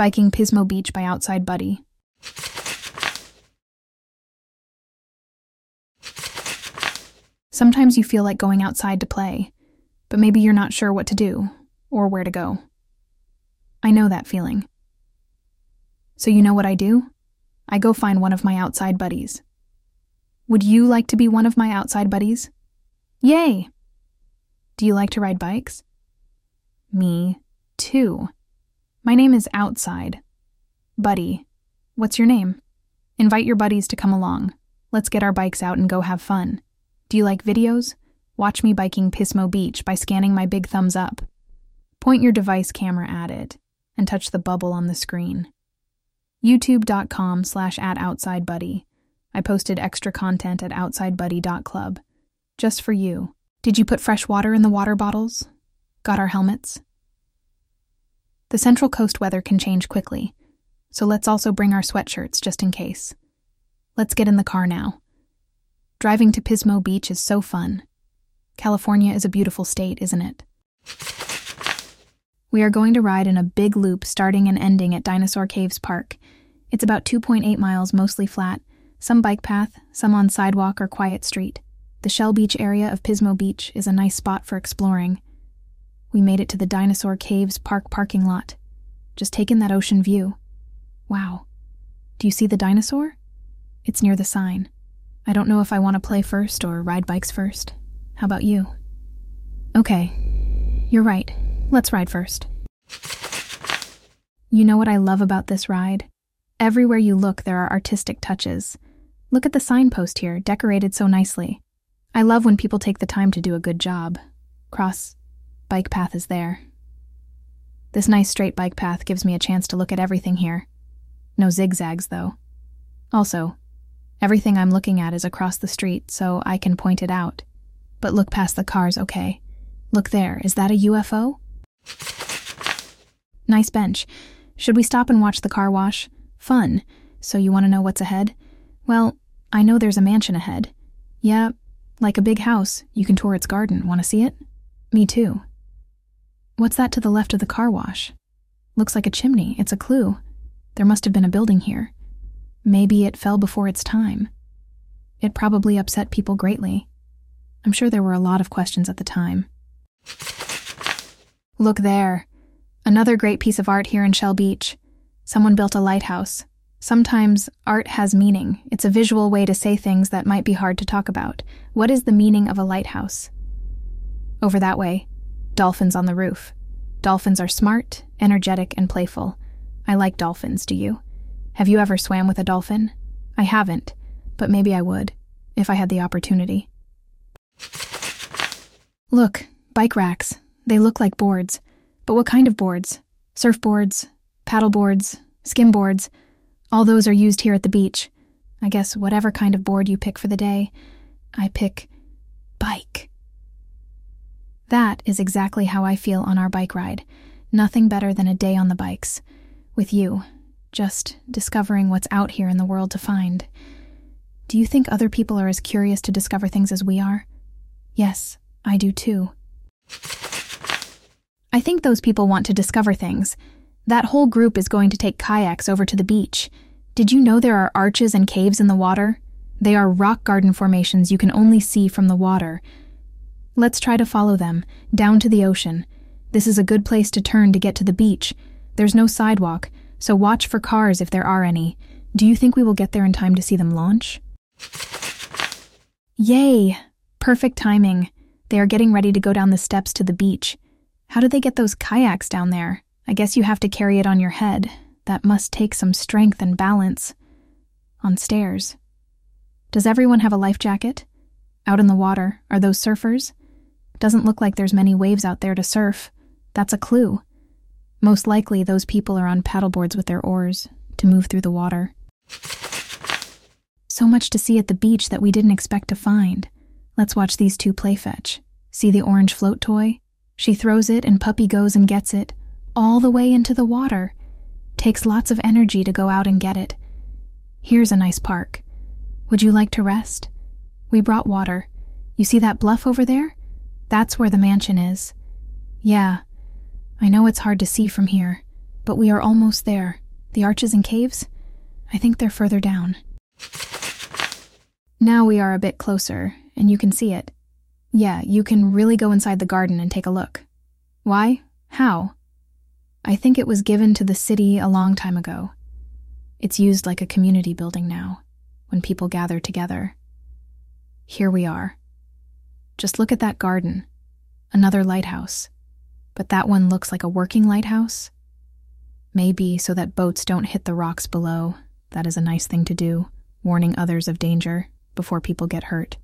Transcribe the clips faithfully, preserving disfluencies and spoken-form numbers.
Biking Pismo Beach by Outside Buddy. Sometimes you feel like going outside to play, but maybe you're not sure what to do or where to go. I know that feeling. So you know what I do? I go find one of my outside buddies. Would you like to be one of my outside buddies? Yay! Do you like to ride bikes? Me too. My name is Outside. Buddy, what's your name? Invite your buddies to come along. Let's get our bikes out and go have fun. Do you like videos? Watch me biking Pismo Beach by scanning my big thumbs up. Point your device camera at it and touch the bubble on the screen. YouTube.com slash at OutsideBuddy. I posted extra content at outsidebuddy dot club. Just for you. Did you put fresh water in the water bottles? Got our helmets? The Central Coast weather can change quickly, so let's also bring our sweatshirts just in case. Let's get in the car now. Driving to Pismo Beach is so fun. California is a beautiful state, isn't it? We are going to ride in a big loop starting and ending at Dinosaur Caves Park. It's about two point eight miles, mostly flat, some bike path, some on sidewalk or quiet street. The Shell Beach area of Pismo Beach is a nice spot for exploring. We made it to the Dinosaur Caves Park parking lot. Just take in that ocean view. Wow. Do you see the dinosaur? It's near the sign. I don't know if I want to play first or ride bikes first. How about you? Okay, you're right. Let's ride first. You know what I love about this ride? Everywhere you look, there are artistic touches. Look at the signpost here, decorated so nicely. I love when people take the time to do a good job. Cross bike path is there. This nice straight bike path gives me a chance to look at everything here. No zigzags, though. Also, everything I'm looking at is across the street, so I can point it out. But look past the cars, okay? Look there, is that a U F O? Nice bench. Should we stop and watch the car wash? Fun. So you want to know what's ahead? Well, I know there's a mansion ahead. Yeah, like a big house. You can tour its garden. Want to see it? Me too. What's that to the left of the car wash? Looks like a chimney. It's a clue. There must have been a building here. Maybe it fell before its time. It probably upset people greatly. I'm sure there were a lot of questions at the time. Look there. Another great piece of art here in Shell Beach. Someone built a lighthouse. Sometimes art has meaning. It's a visual way to say things that might be hard to talk about. What is the meaning of a lighthouse? Over that way, dolphins on the roof. Dolphins are smart, energetic, and playful. I like dolphins, do you? Have you ever swam with a dolphin? I haven't, but maybe I would, if I had the opportunity. Look, bike racks. They look like boards. But what kind of boards? Surfboards, paddleboards, skimboards. All those are used here at the beach. I guess whatever kind of board you pick for the day, I pick bike. That is exactly how I feel on our bike ride. Nothing better than a day on the bikes. With you. Just discovering what's out here in the world to find. Do you think other people are as curious to discover things as we are? Yes, I do too. I think those people want to discover things. That whole group is going to take kayaks over to the beach. Did you know there are arches and caves in the water? They are rock garden formations you can only see from the water. Let's try to follow them, down to the ocean. This is a good place to turn to get to the beach. There's no sidewalk, so watch for cars if there are any. Do you think we will get there in time to see them launch? Yay! Perfect timing. They are getting ready to go down the steps to the beach. How do they get those kayaks down there? I guess you have to carry it on your head. That must take some strength and balance. On stairs. Does everyone have a life jacket? Out in the water, are those surfers? Doesn't look like there's many waves out there to surf. That's a clue. Most likely those people are on paddleboards with their oars to move through the water. So much to see at the beach that we didn't expect to find. Let's watch these two play fetch. See the orange float toy? She throws it and Puppy goes and gets it, all the way into the water. Takes lots of energy to go out and get it. Here's a nice park. Would you like to rest? We brought water. You see that bluff over there? That's where the mansion is. Yeah, I know it's hard to see from here, But we are almost there. The arches and caves? I think they're further down. Now we are a bit closer, and you can see it. Yeah, you can really go inside the garden and take a look. Why? How? I think it was given to the city a long time ago. It's used like a community building now, when people gather together. Here we are. Just look at that garden. Another lighthouse. But that one looks like a working lighthouse. Maybe so that boats don't hit the rocks below. That is a nice thing to do, warning others of danger before people get hurt.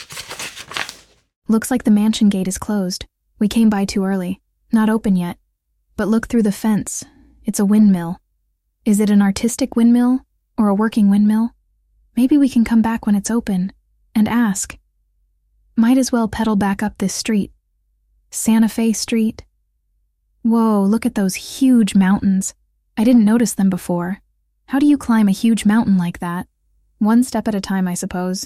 Looks like the mansion gate is closed. We came by too early. Not open yet. But look through the fence. It's a windmill. Is it an artistic windmill or a working windmill? Maybe we can come back when it's open and ask. Might as well pedal back up this street. Santa Fe Street. Whoa, look at those huge mountains. I didn't notice them before. How do you climb a huge mountain like that? One step at a time, I suppose.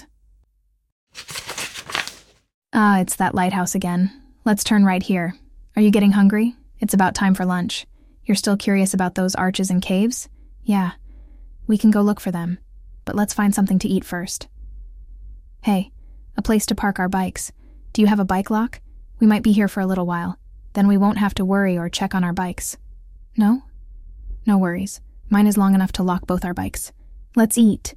Ah, it's that lighthouse again. Let's turn right here. Are you getting hungry? It's about time for lunch. You're still curious about those arches and caves? Yeah, we can go look for them. But let's find something to eat first. Hey, a place to park our bikes. Do you have a bike lock? We might be here for a little while. Then we won't have to worry or check on our bikes. No? No worries. Mine is long enough to lock both our bikes. Let's eat.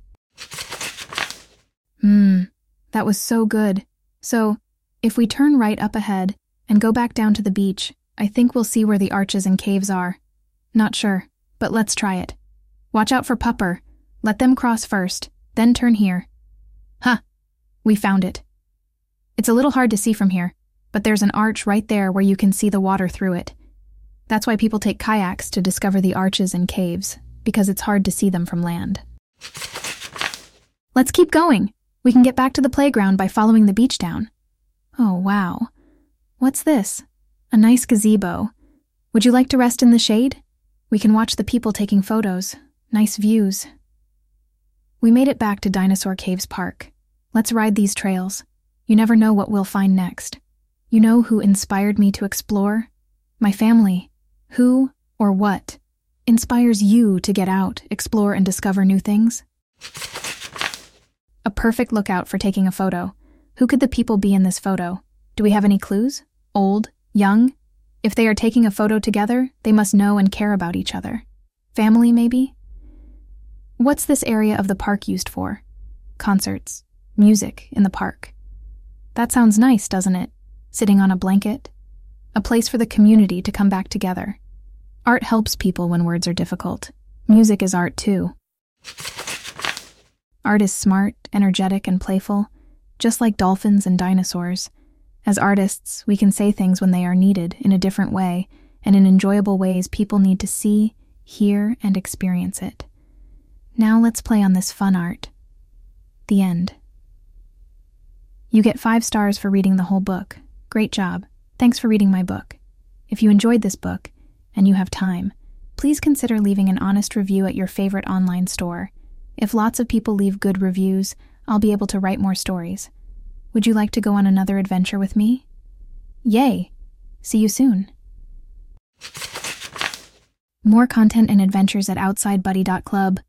Mmm, that was so good. So, if we turn right up ahead and go back down to the beach, I think we'll see where the arches and caves are. Not sure, but let's try it. Watch out for Pupper. Let them cross first, then turn here. Huh, we found it. It's a little hard to see from here, but there's an arch right there where you can see the water through it. That's why people take kayaks to discover the arches and caves, because it's hard to see them from land. Let's keep going. We can get back to the playground by following the beach down. Oh, wow. What's this? A nice gazebo. Would you like to rest in the shade? We can watch the people taking photos. Nice views. We made it back to Dinosaur Caves Park. Let's ride these trails. You never know what we'll find next. You know who inspired me to explore? My family. Who, or what, inspires you to get out, explore, and discover new things? A perfect lookout for taking a photo. Who could the people be in this photo? Do we have any clues? Old? Young? If they are taking a photo together, they must know and care about each other. Family, maybe? What's this area of the park used for? Concerts. Music in the park. That sounds nice, doesn't it? Sitting on a blanket. A place for the community to come back together. Art helps people when words are difficult. Music is art too. Art is smart, energetic, and playful, just like dolphins and dinosaurs. As artists, we can say things when they are needed in a different way, and in enjoyable ways people need to see, hear, and experience it. Now let's play on this fun art. The end. You get five stars for reading the whole book. Great job. Thanks for reading my book. If you enjoyed this book, and you have time, please consider leaving an honest review at your favorite online store. If lots of people leave good reviews, I'll be able to write more stories. Would you like to go on another adventure with me? Yay! See you soon. More content and adventures at outside buddy dot club.